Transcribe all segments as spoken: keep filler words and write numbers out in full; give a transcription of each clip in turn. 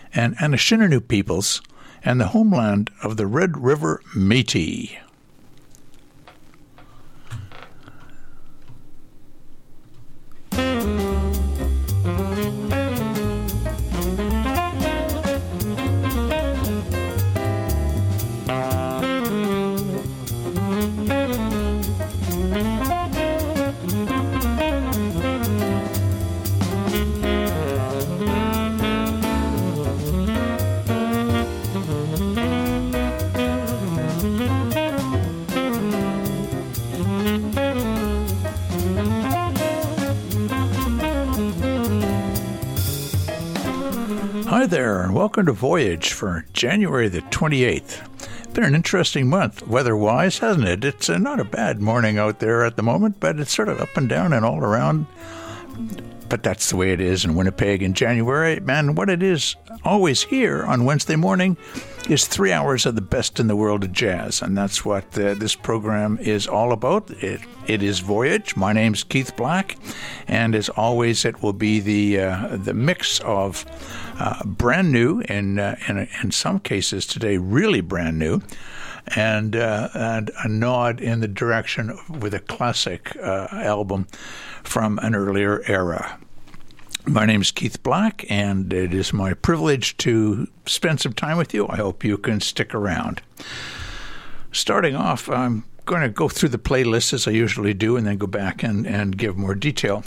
and Anishinaabe peoples, and the homeland of the Red River Métis. Hi there, and welcome to Voyage for January the twenty-eighth. Been an interesting month, weather-wise, hasn't it? It's uh, not a bad morning out there at the moment, but it's sort of up and down and all around. But that's the way it is in Winnipeg in January. Man, what it is always here on Wednesday morning is three hours of the best in the world of jazz, and that's what uh, this program is all about. It, it is Voyage. My name's Keith Black, and as always, it will be the uh, the mix of uh, brand new, and uh, in, in some cases today, really brand new, and uh, and a nod in the direction with a classic uh, album from an earlier era. My name is Keith Black, and it is my privilege to spend some time with you. I hope you can stick around. Starting off, I'm going to go through the playlist as I usually do, and then go back and, and give more detail.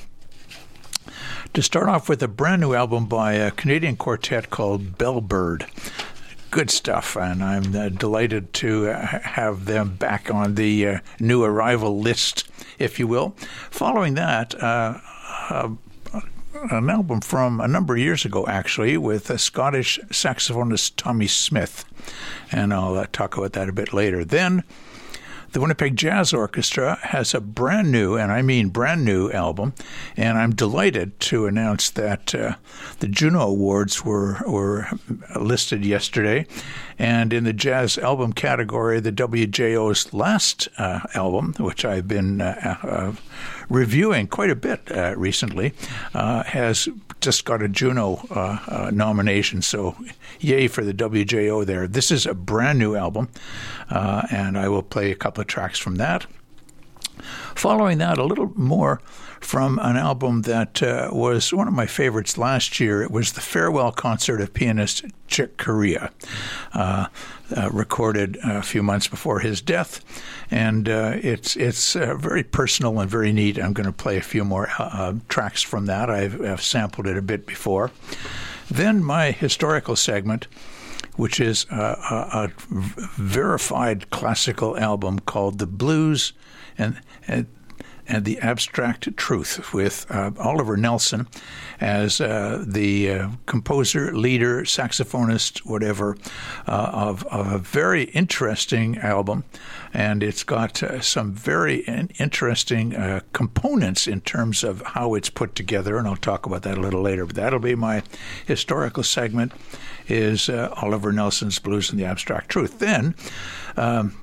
To start off with a brand new album by a Canadian quartet called Bellbird. Good stuff, and I'm uh, delighted to uh, have them back on the uh, new arrival list, if you will. Following that, uh, uh, an album from a number of years ago, actually, with a Scottish saxophonist Tommy Smith, and I'll uh, talk about that a bit later. Then, the Winnipeg Jazz Orchestra has a brand new, and I mean brand new, album, and I'm delighted to announce that uh, the Juno Awards were were listed yesterday, and in the jazz album category, the W J O's last uh, album, which I've been uh, uh, reviewing quite a bit uh, recently, uh, has just got a Juno uh, uh, nomination, so yay for the W J O there. This is a brand new album, uh, and I will play a couple of tracks from that. Following that, a little more from an album that uh, was one of my favorites last year. It was the farewell concert of pianist Chick Corea, uh, uh, recorded a few months before his death, and uh, it's it's uh, very personal and very neat. I'm going to play a few more uh, tracks from that. I've, I've sampled it a bit before. Then my historical segment, which is a, a, a verified classical album called The Blues and and, and the Abstract Truth, with uh, Oliver Nelson as uh, the uh, composer, leader, saxophonist, whatever, uh, of, of a very interesting album. And it's got uh, some very in- interesting uh, components in terms of how it's put together, and I'll talk about that a little later. But that'll be my historical segment, is uh, Oliver Nelson's Blues and the Abstract Truth. Then, um,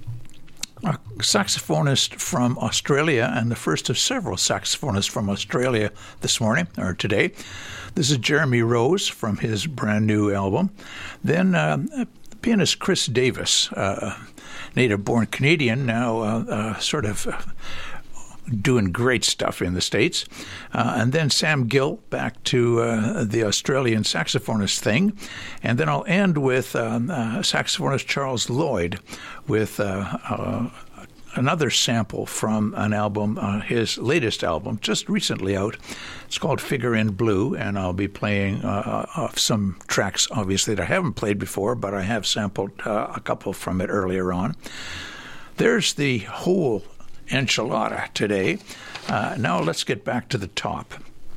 a saxophonist from Australia, and the first of several saxophonists from Australia this morning, or today. This is Jeremy Rose from his brand new album. Then uh, pianist Chris Davis, uh, native-born Canadian, now uh, uh, sort of uh, doing great stuff in the States. Uh, and then Sam Gill, back to uh, the Australian saxophonist thing. And then I'll end with um, uh, saxophonist Charles Lloyd with uh, uh, another sample from an album, uh, his latest album, just recently out. It's called Figure in Blue, and I'll be playing uh, off some tracks, obviously, that I haven't played before, but I have sampled uh, a couple from it earlier on. There's the whole enchilada today. Uh, now let's get back to the top.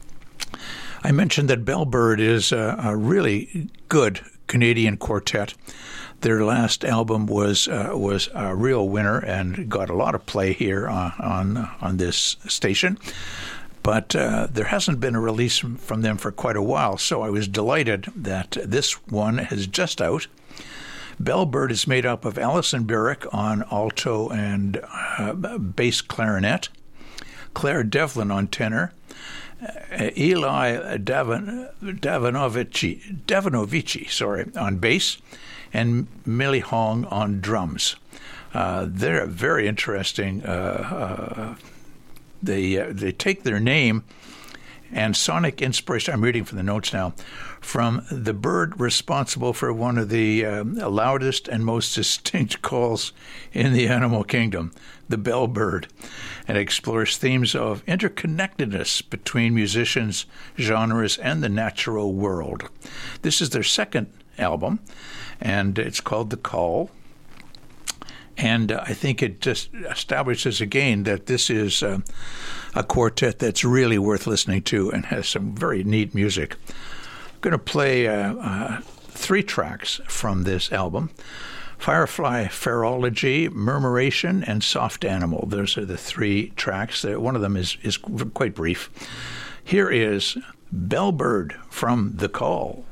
I mentioned that Bellbird is a, a really good Canadian quartet. Their last album was uh, was a real winner and got a lot of play here on on, on this station. But uh, there hasn't been a release from them for quite a while, so I was delighted that this one is just out. Bellbird is made up of Alison Barrick on alto and uh, bass clarinet, Claire Devlin on tenor, Eli Davin, Davinovici, Davinovici, sorry, on bass, and Millie Hong on drums. Uh, they're very interesting. Uh, uh, they uh, they take their name and sonic inspiration. I'm reading from the notes now. From the bird responsible for one of the uh, loudest and most distinct calls in the animal kingdom, the bellbird, and explores themes of interconnectedness between musicians, genres, and the natural world. This is their second album, and it's called The Call. And uh, I think it just establishes again that this is uh, a quartet that's really worth listening to and has some very neat music. I'm going to play uh, uh, three tracks from this album: Firefly Ferology, Murmuration, and Soft Animal. Those are the three tracks. One of them is, is quite brief. Here is Bellbird from The Call.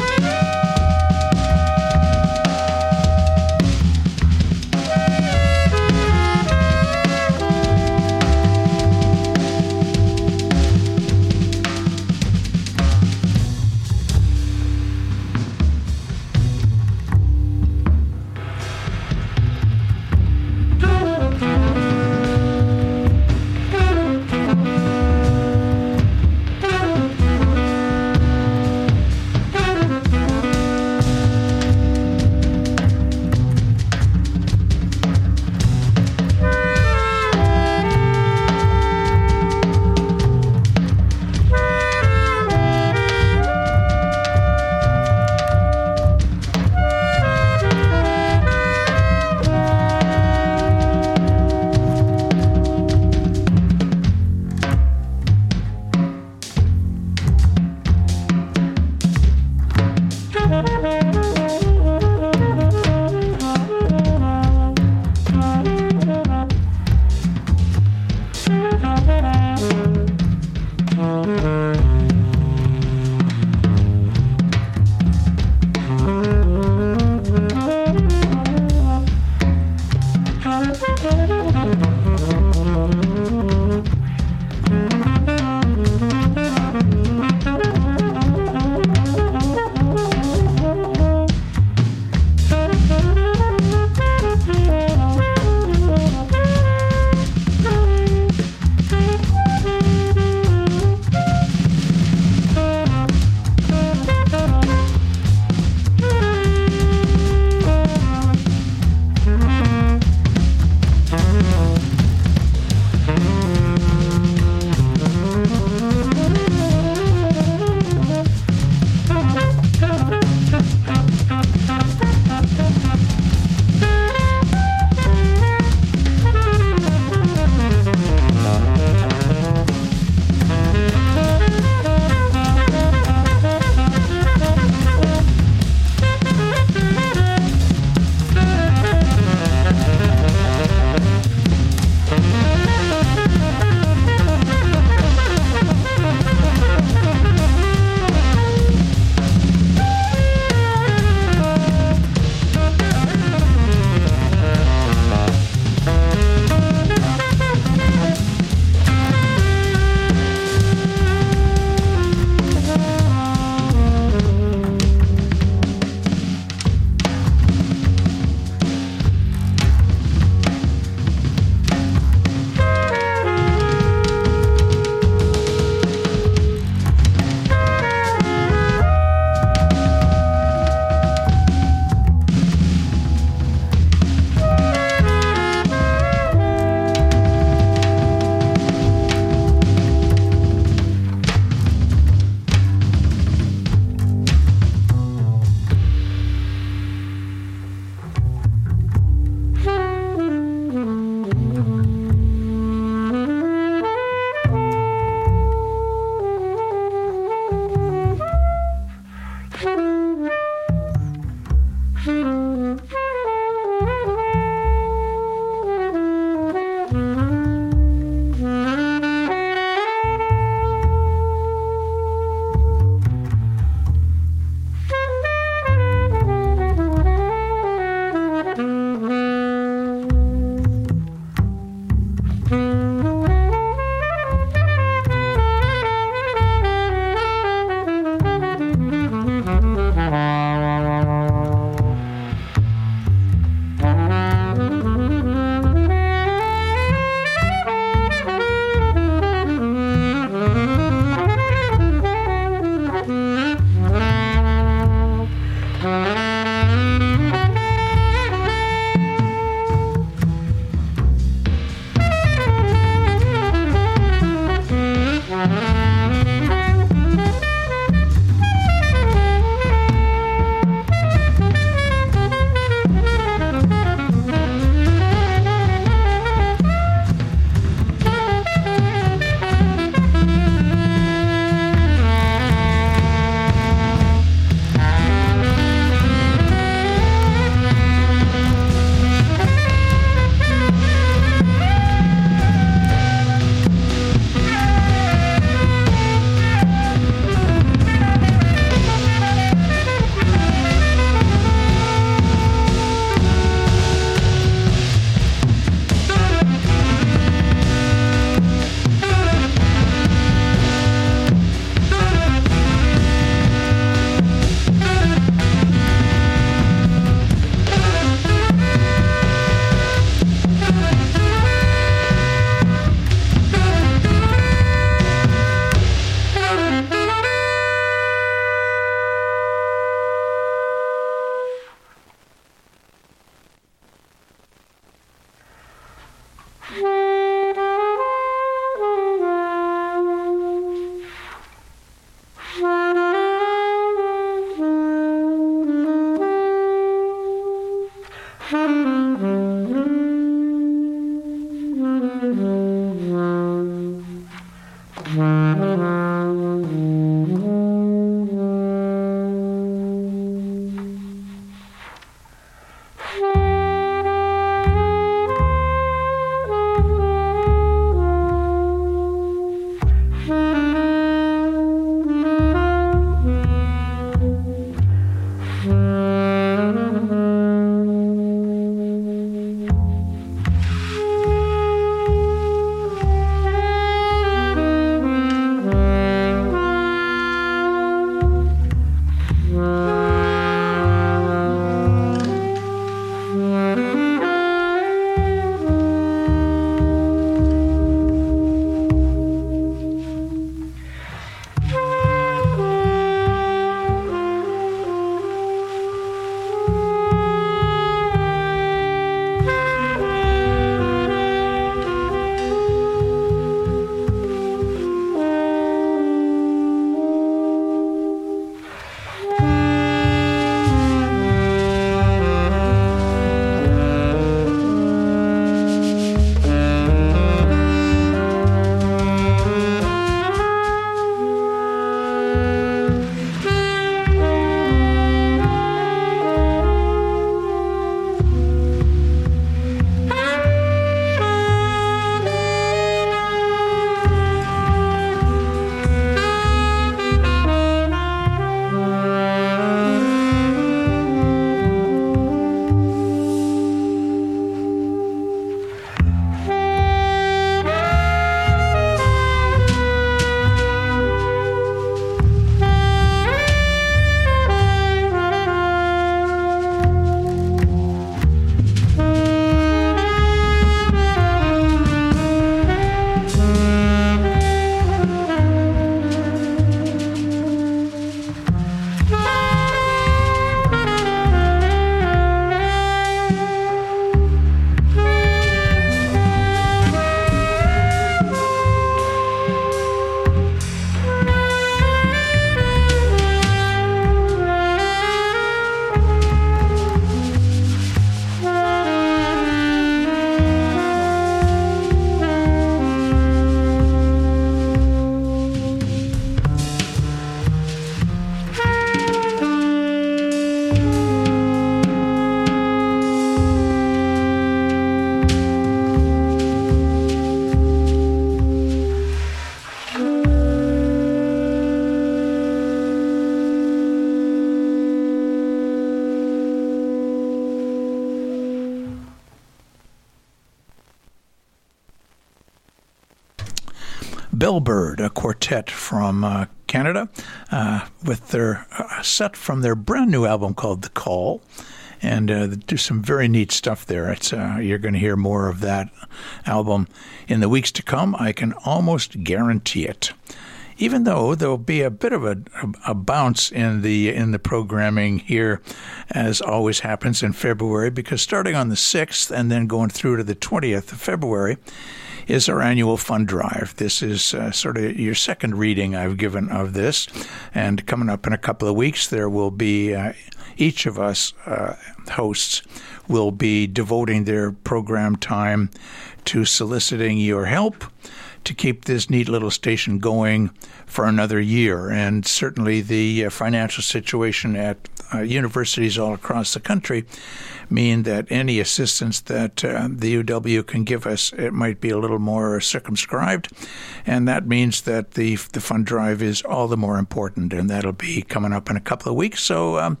Bellbird, a quartet from uh, Canada, uh, with their uh, set from their brand new album called The Call, and uh, they do some very neat stuff there. It's uh, you're going to hear more of that album in the weeks to come. I can almost guarantee it. Even though there'll be a bit of a, a, a bounce in the in the programming here, as always happens in February, because starting on the sixth and then going through to the twentieth of February is our annual fund drive. This is uh, sort of your second reading I've given of this, and coming up in a couple of weeks, there will be uh, each of us uh, hosts will be devoting their program time to soliciting your help to keep this neat little station going for another year. And certainly the uh, financial situation at uh, universities all across the country mean that any assistance that uh, the U W can give us, it might be a little more circumscribed. And that means that the the fund drive is all the more important, and that'll be coming up in a couple of weeks. So um,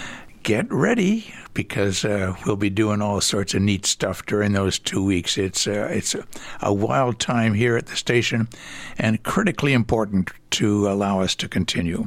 get ready, because uh, we'll be doing all sorts of neat stuff during those two weeks. It's uh, it's a, a wild time here at the station, and critically important to allow us to continue.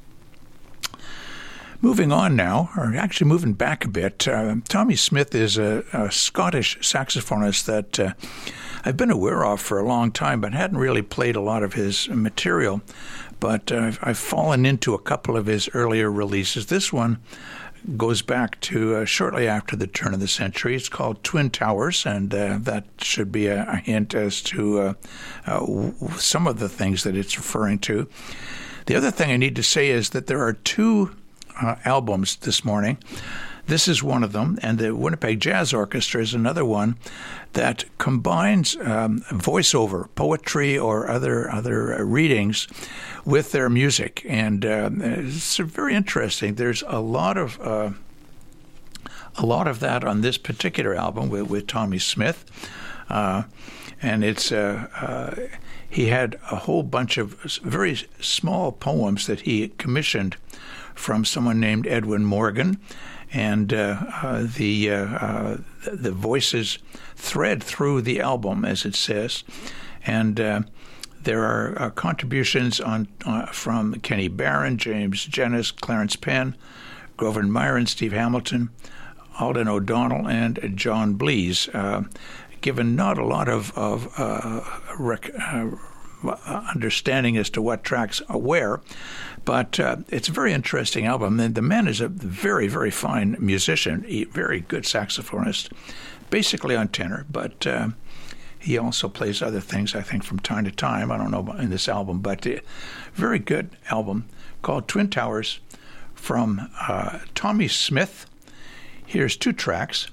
Moving on now, or actually moving back a bit, uh, Tommy Smith is a, a Scottish saxophonist that uh, I've been aware of for a long time, but hadn't really played a lot of his material. But uh, I've fallen into a couple of his earlier releases. This one goes back to uh, shortly after the turn of the century. It's called Twin Towers, and uh, that should be a, a hint as to uh, uh, w- some of the things that it's referring to. The other thing I need to say is that there are two uh, albums this morning This is one of them, and the Winnipeg Jazz Orchestra is another one that combines um, voiceover, poetry, or other other uh, readings with their music, and uh, it's very interesting. There's a lot of uh, a lot of that on this particular album with, with Tommy Smith, uh, and it's uh, uh, he had a whole bunch of very small poems that he commissioned from someone named Edwin Morgan. And uh, uh, the uh, uh, the voices thread through the album, as it says, and uh, there are uh, contributions on uh, from Kenny Barron, James Jennis, Clarence Penn, Grover Myron, Steve Hamilton, Alden O'Donnell, and John Blees. Uh, given not a lot of of uh, rec- uh, understanding as to what tracks are where, but uh, it's a very interesting album. And the man is a very, very fine musician, a very good saxophonist, basically on tenor, but uh, he also plays other things, I think, from time to time. I don't know about in this album, but a very good album called Twin Towers from uh, Tommy Smith. Here's two tracks.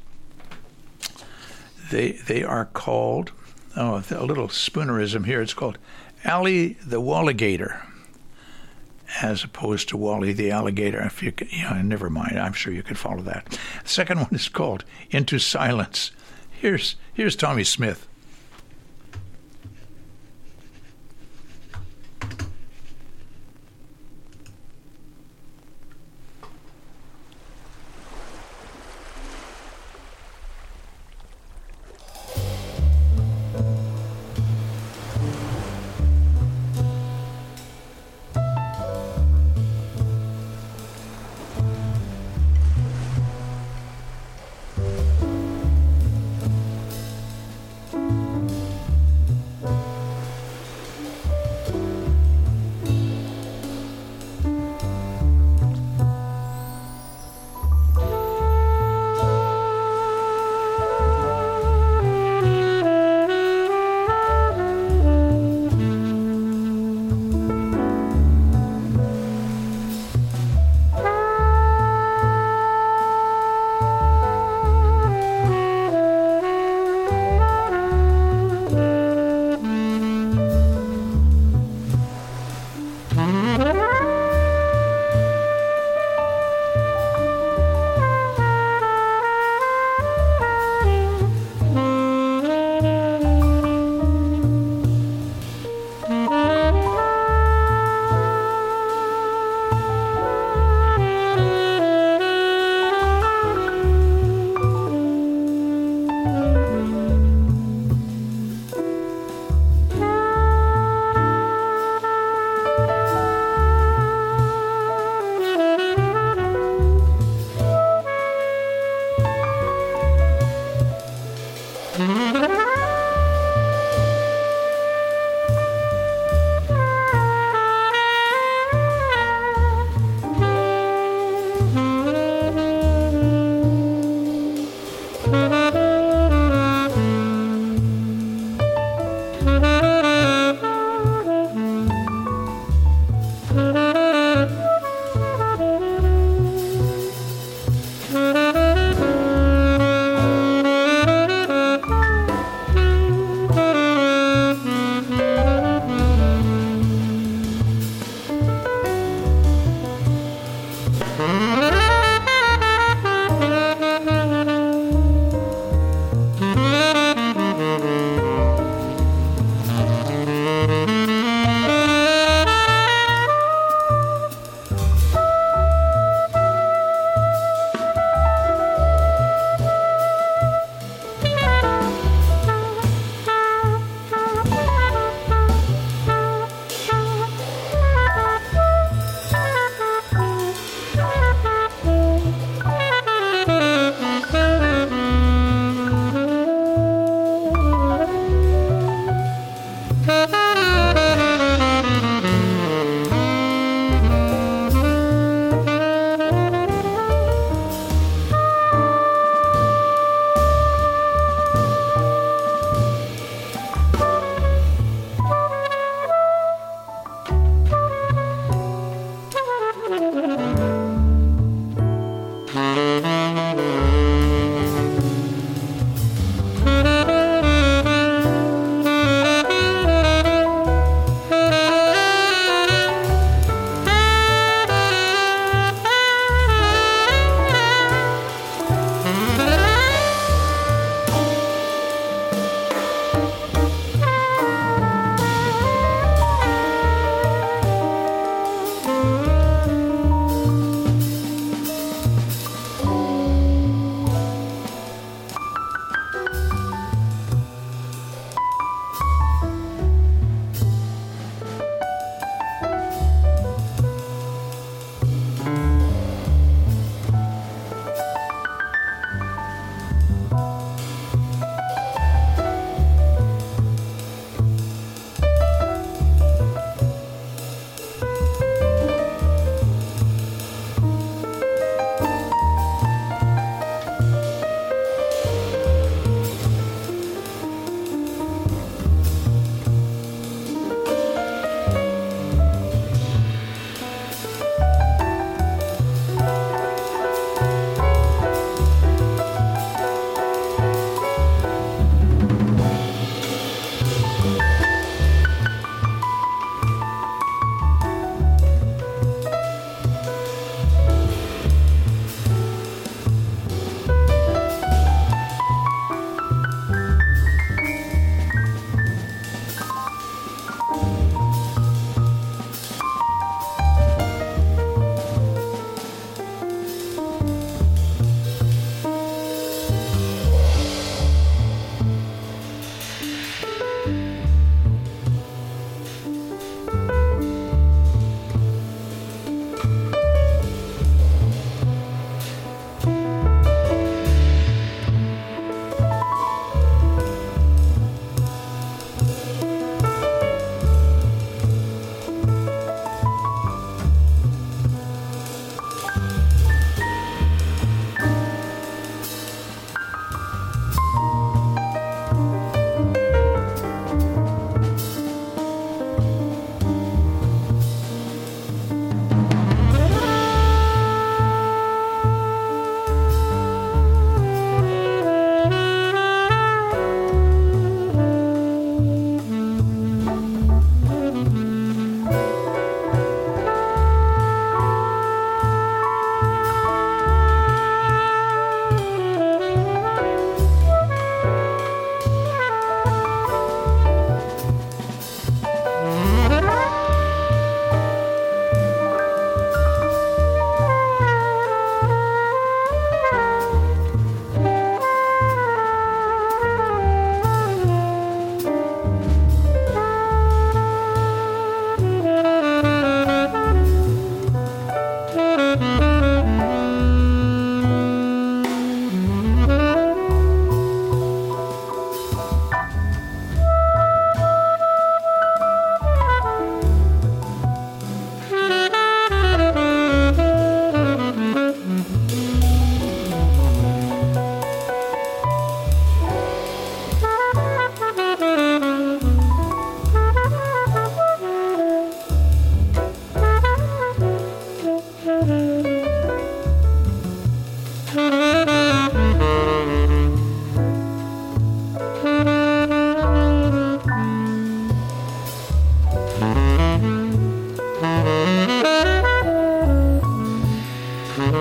They they are called, oh, a little spoonerism here. It's called Allie the Walligator, as opposed to Wally the Alligator. If you, yeah, never mind. I'm sure you could follow that. The second one is called Into Silence. Here's here's Tommy Smith.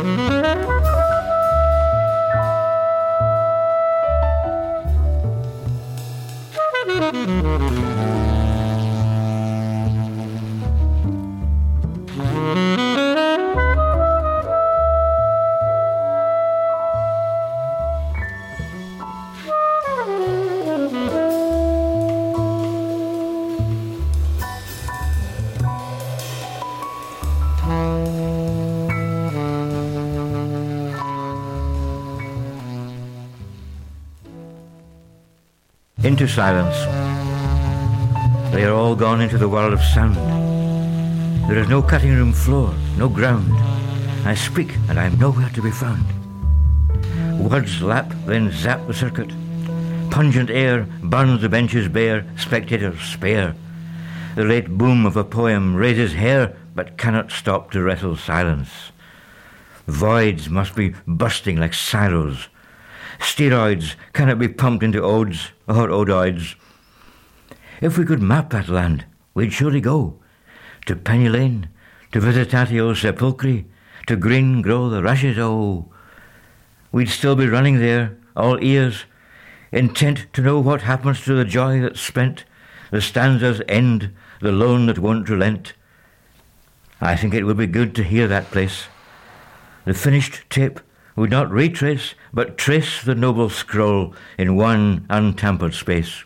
Into silence. They are all gone into the world of sound. There is no cutting room floor, no ground. I speak and I am nowhere to be found. Words lap, then zap the circuit. Pungent air burns the benches bare, spectators spare. The late boom of a poem raises hair, but cannot stop to wrestle silence. Voids must be bursting like silos. Steroids cannot be pumped into odes or odoids. If we could map that land, we'd surely go to Penny Lane, to Visitatio Sepulchri, to green grow the rushes, oh. We'd still be running there, all ears, intent to know what happens to the joy that's spent, the stanzas end, the loan that won't relent. I think it would be good to hear that place. The finished tape would not retrace, but trace the noble scroll in one untampered space.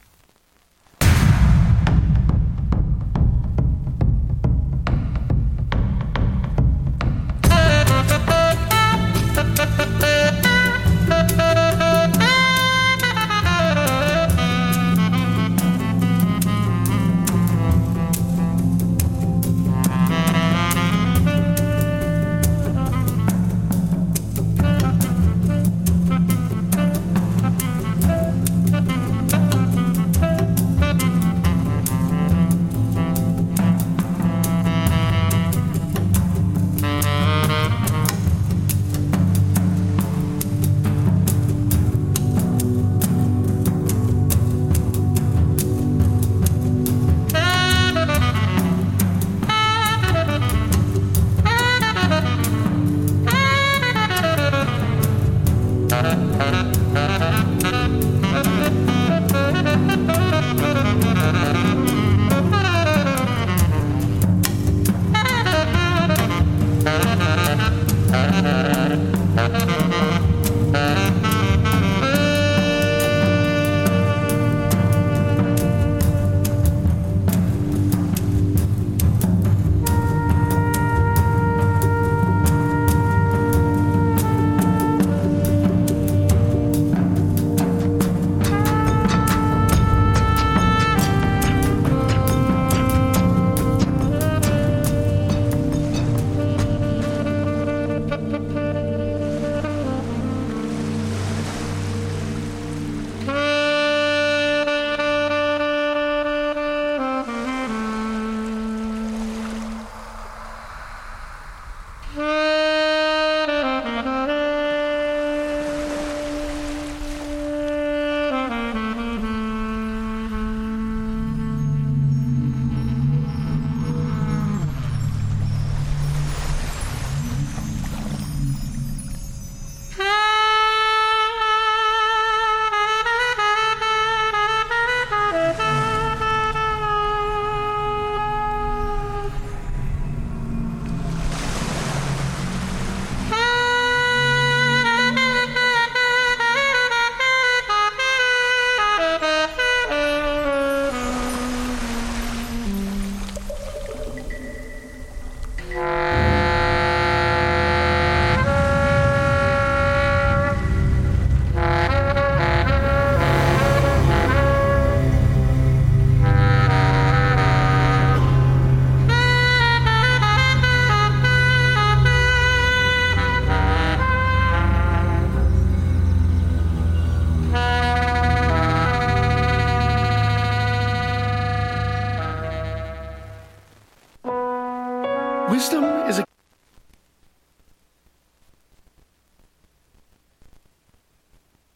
Wisdom is a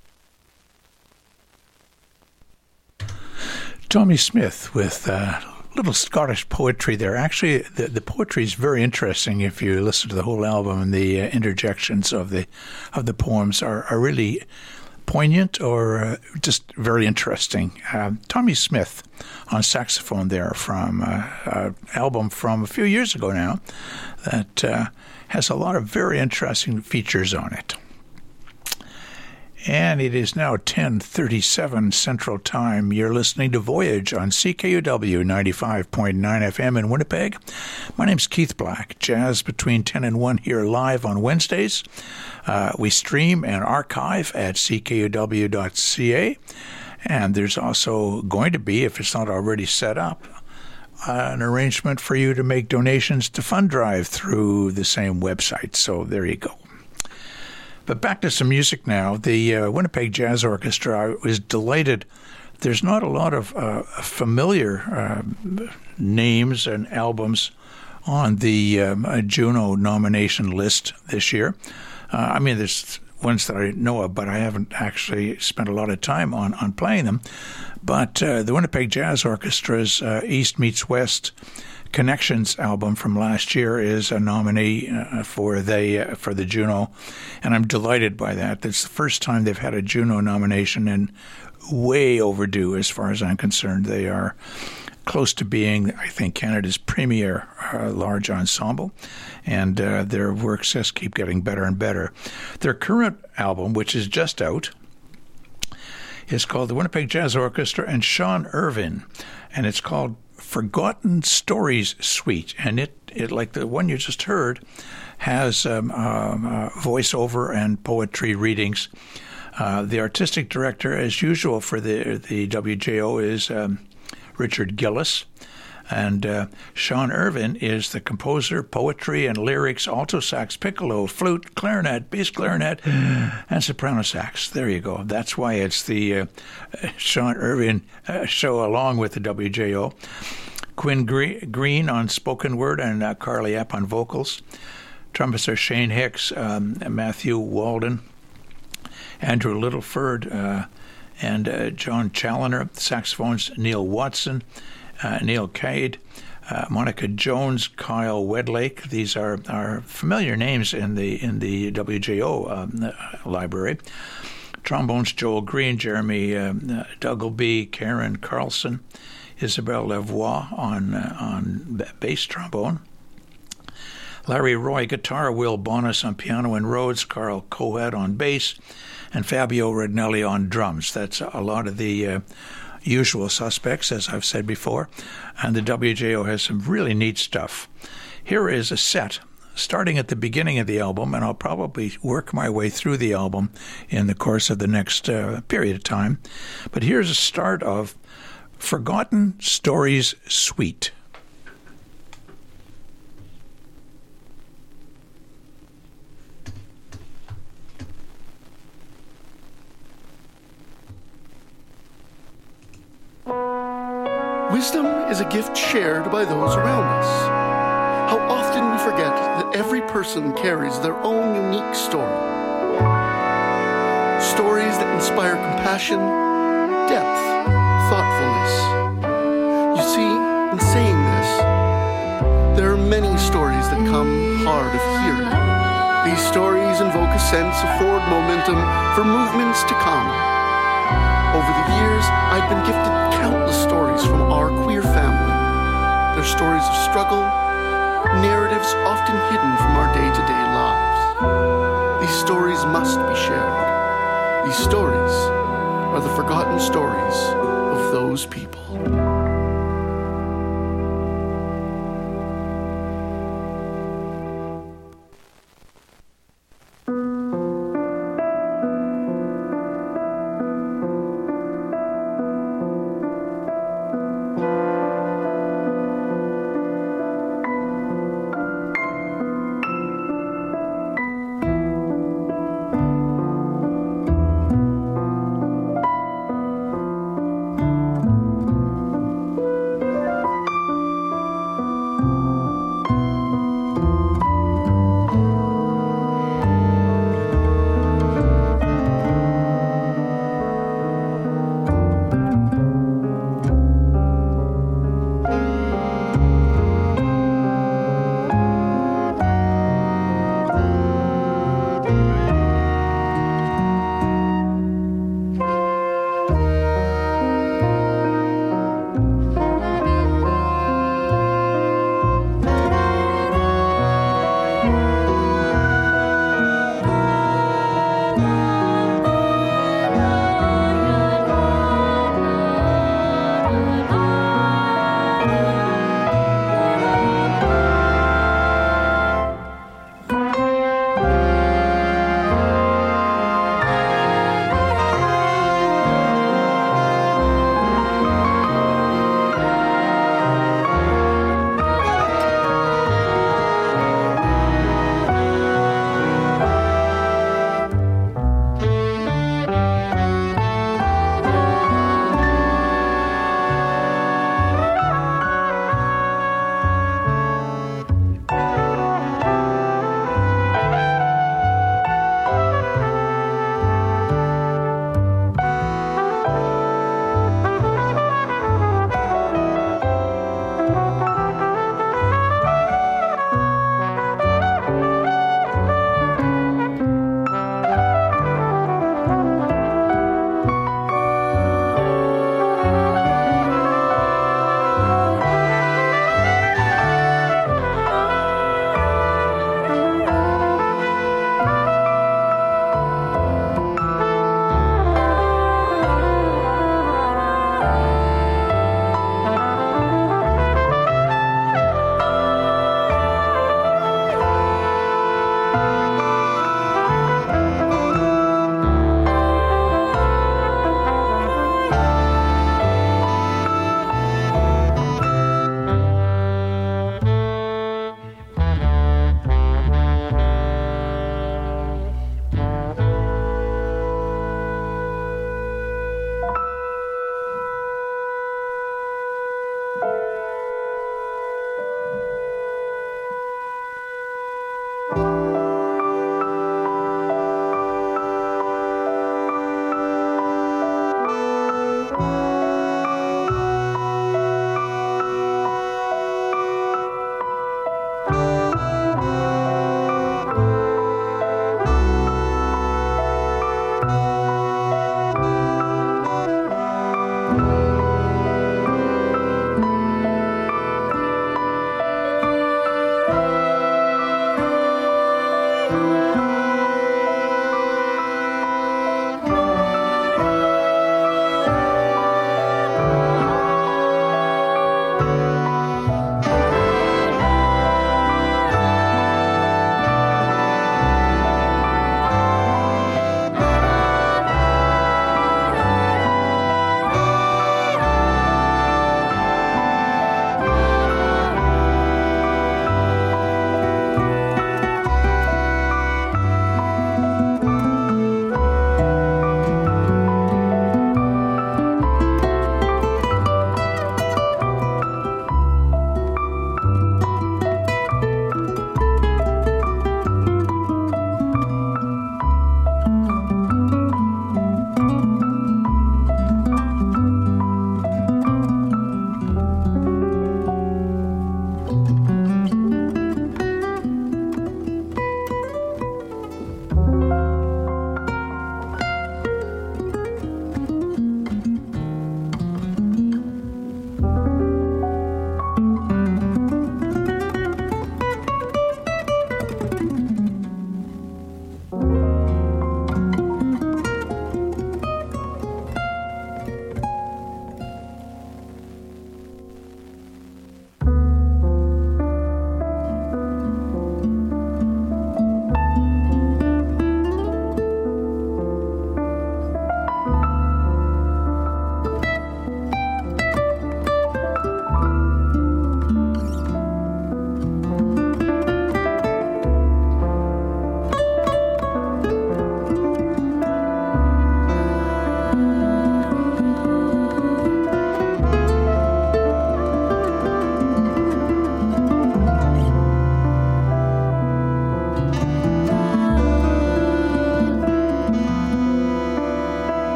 Tommy Smith with uh, little Scottish poetry there. Actually, the, the poetry is very interesting if you listen to the whole album, and the uh, interjections of the of the poems are, are really poignant or uh, just very interesting. Uh, Tommy Smith on saxophone there from uh, an album from a few years ago now that uh, has a lot of very interesting features on it. And it is now ten thirty-seven Central Time. You're listening to Voyage on C K U W ninety-five point nine F M in Winnipeg. My name's Keith Black. Jazz between ten and one here live on Wednesdays. Uh, we stream and archive at C K U W dot C A. And there's also going to be, if it's not already set up, uh, an arrangement for you to make donations to Fund Drive through the same website. So there you go. But back to some music now. The uh, Winnipeg Jazz Orchestra, I was delighted. There's not a lot of uh, familiar uh, names and albums on the um, uh, Juno nomination list this year. Uh, I mean, there's ones that I know of, but I haven't actually spent a lot of time on, on playing them. But uh, the Winnipeg Jazz Orchestra's uh, East Meets West Connections album from last year is a nominee uh, for the uh, for the Juno, and I'm delighted by that. It's the first time they've had a Juno nomination, and way overdue as far as I'm concerned. They are close to being, I think, Canada's premier uh, large ensemble, and uh, their works just keep getting better and better. Their current album, which is just out, is called the Winnipeg Jazz Orchestra and Sean Irvin, and it's called Forgotten Stories Suite, and it, it like the one you just heard, has um, um, uh, voiceover and poetry readings. Uh, the artistic director, as usual for the the W J O, is um, Richard Gillis, and uh, Sean Irvin is the composer, poetry and lyrics, alto sax, piccolo, flute, clarinet, bass clarinet, and soprano sax. There you go. That's why it's the uh, Sean Irvin uh, show along with the W J O. Quinn Green on spoken word and uh, Carly Epp on vocals. Trumpets are Shane Hicks, um, Matthew Walden, Andrew Littleford, uh, and uh, John Challoner. Saxophones, Neil Watson, uh, Neil Cade, uh, Monica Jones, Kyle Wedlake. These are, are familiar names in the in the W J O um, library. Trombones, Joel Green, Jeremy uh, Duggleby, Karen Carlson, Isabelle Lavoie on uh, on bass trombone. Larry Roy, guitar, Will Bonas on piano and Rhodes, Carl Coed on bass, and Fabio Rodnelli on drums. That's a lot of the uh, usual suspects, as I've said before, and the W J O has some really neat stuff. Here is a set starting at the beginning of the album, and I'll probably work my way through the album in the course of the next uh, period of time. But here's a start of Forgotten Stories Suite. Wisdom is a gift shared by those around us. How often we forget that every person carries their own unique story. Stories that inspire compassion, depth, thoughtfulness. You see, in saying this, there are many stories that come hard of hearing. These stories invoke a sense of forward momentum for movements to come. Over the years, I've been gifted countless stories from our queer family. They're stories of struggle, narratives often hidden from our day-to-day lives. These stories must be shared. These stories are the forgotten stories of those people.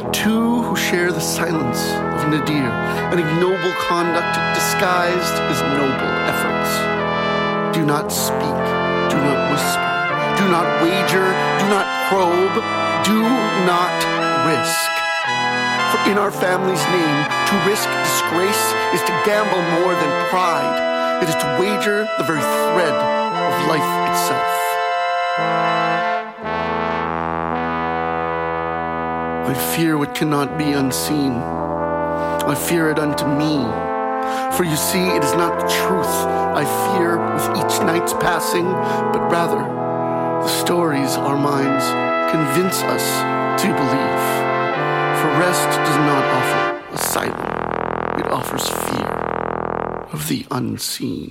two who share the silence of Nadir, an ignoble conduct disguised as noble efforts. Do not speak, do not whisper, do not wager, do not probe, do not risk. For in our family's name, to risk disgrace is to gamble more than pride. It is to wager the very thread of life itself. I fear what cannot be unseen. I fear it unto me. For you see, it is not the truth I fear with each night's passing, but rather the stories our minds convince us to believe. For rest does not offer asylum. It offers fear of the unseen.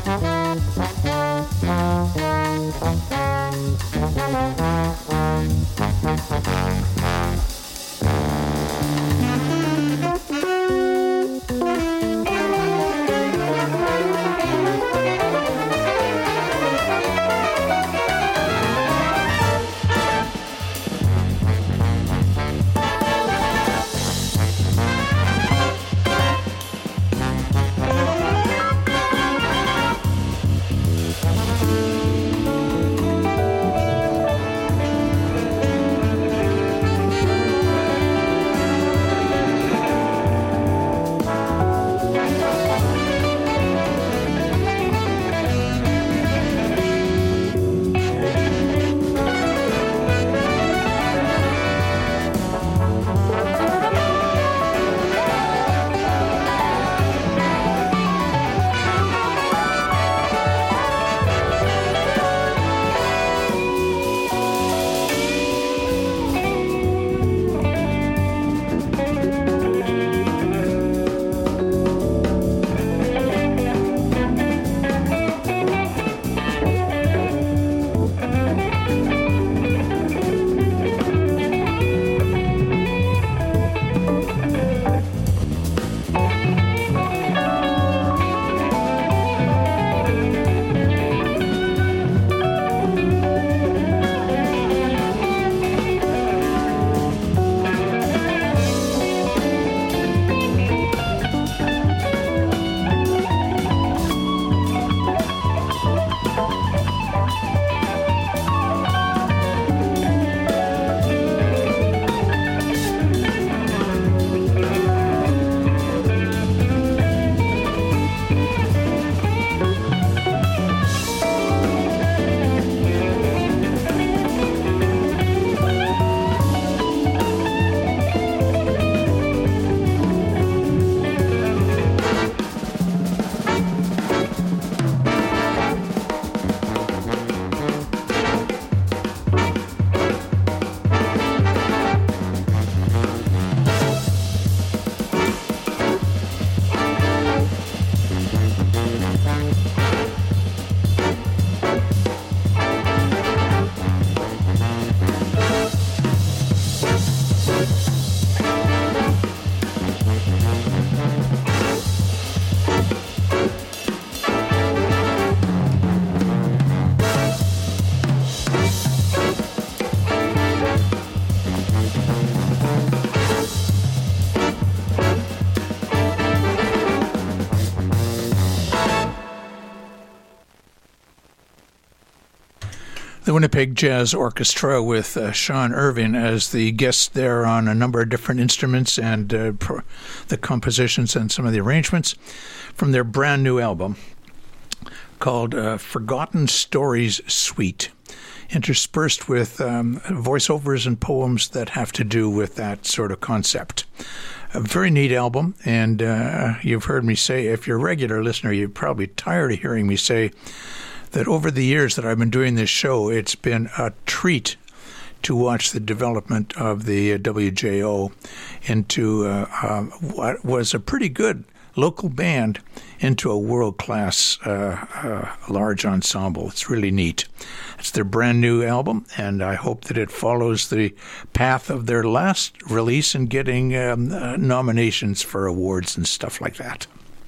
The Winnipeg Jazz Orchestra with uh, Sean Irving as the guest there on a number of different instruments and uh, pro- the compositions and some of the arrangements from their brand new album called uh, Forgotten Stories Suite, interspersed with um, voiceovers and poems that have to do with that sort of concept. A very neat album, and uh, you've heard me say, if you're a regular listener, you're probably tired of hearing me say that over the years that I've been doing this show, it's been a treat to watch the development of the W J O into uh, uh, what was a pretty good local band into a world-class uh, uh, large ensemble. It's really neat. It's their brand new album, and I hope that it follows the path of their last release in getting um, uh, nominations for awards and stuff like that.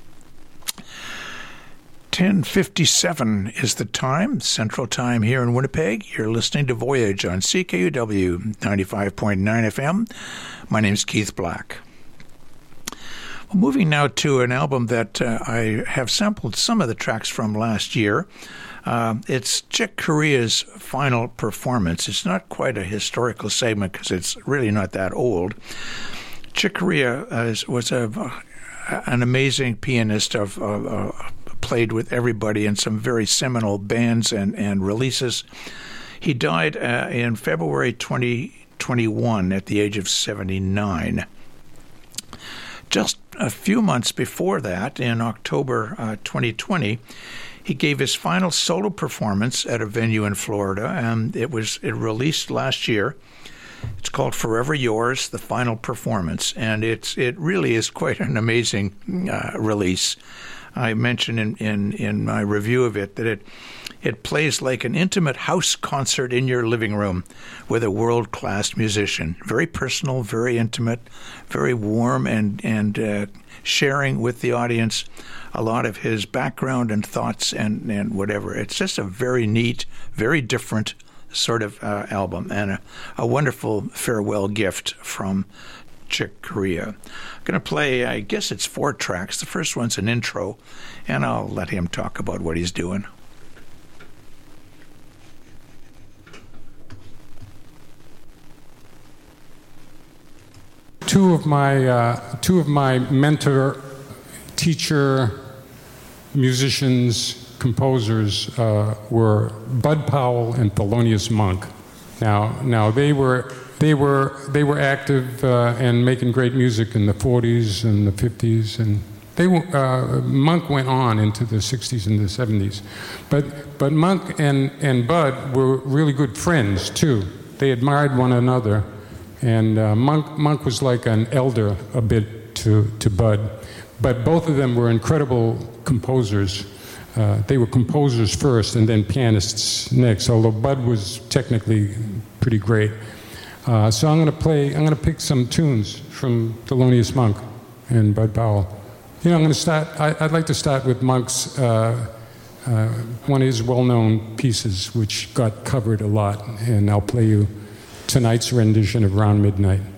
ten fifty-seven is the time, Central Time here in Winnipeg. You're listening to Voyage on C K U W ninety-five point nine F M. My name's Keith Black. Well, moving now to an album that uh, I have sampled some of the tracks from last year. Uh, it's Chick Corea's final performance. It's not quite a historical segment because it's really not that old. Chick Corea uh, was a, an amazing pianist of uh, played with everybody in some very seminal bands and, and releases. He died uh, in February twenty twenty-one at the age of seventy-nine. Just a few months before that, in October uh, twenty twenty, he gave his final solo performance at a venue in Florida, and it was it released last year. It's called Forever Yours, the final performance, and it's it really is quite an amazing uh, release. I mentioned in, in, in my review of it that it it plays like an intimate house concert in your living room with a world-class musician. Very personal, very intimate, very warm, and, and uh, sharing with the audience a lot of his background and thoughts and, and whatever. It's just a very neat, very different sort of uh, album, and a, a wonderful farewell gift from Chick Corea. I'm going to play, I guess it's four tracks. The first one's an intro, and I'll let him talk about what he's doing. Two of my uh, two of my mentor, teacher, musicians, composers uh, were Bud Powell and Thelonious Monk. Now, now they were they were they were active uh, and making great music in the forties and the fifties, and they uh, Monk went on into the sixties and the seventies. But but Monk and and Bud were really good friends too. They admired one another. And uh, Monk, Monk was like an elder a bit to, to Bud. But both of them were incredible composers. Uh, they were composers first and then pianists next, although Bud was technically pretty great. Uh, so I'm going to play, I'm going to pick some tunes from Thelonious Monk and Bud Powell. You know, I'm going to start, I, I'd like to start with Monk's, uh, uh, one of his well-known pieces, which got covered a lot, and I'll play you tonight's rendition of Round Midnight.